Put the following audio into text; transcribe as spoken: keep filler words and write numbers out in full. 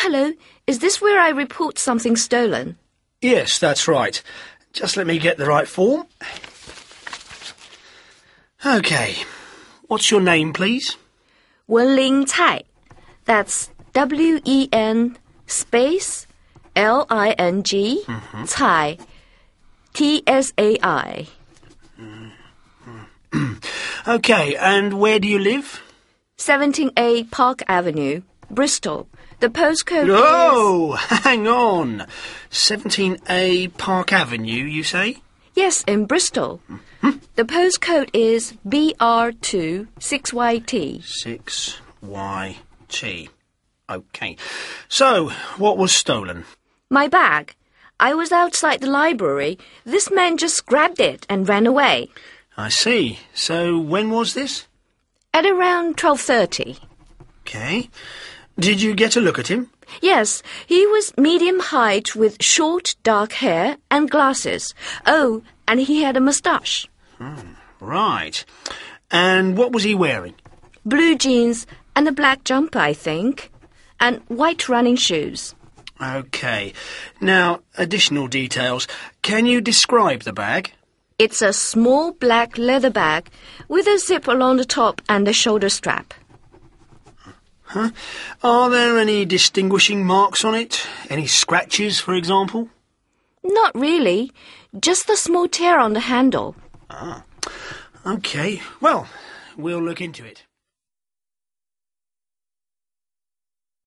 hello. Is this where I report something stolen? Yes, that's right. Just let me get the right form. OK. What's your name, please? Wenling Cai. That's W E N space L I N G Mm-hmm. Cai. T S A I. OK, and where do you live? seventeen A Park Avenue, Bristol. The postcode Oh, hang on. seventeen A Park Avenue, you say? is... Yes, in Bristol. Mm-hmm. The postcode is B R two six Y T. six Y T. OK. So, what was stolen? My bag. I was outside the library. This man just grabbed it and ran away. I see. So, when was this? At around twelve thirty. OK. Did you get a look at him? Yes, he was medium height with short, dark hair and glasses. Oh, and he had a moustache. Hmm, right. And what was he wearing? Blue jeans and a black jumper, I think. And white running shoes. OK. Now, additional details. Can you describe the bag? It's a small black leather bag with a zip along the top and a shoulder strap. Huh? Are there any distinguishing marks on it? Any scratches, for example? Not really. Just a small tear on the handle. Ah. OK. Well, we'll look into it.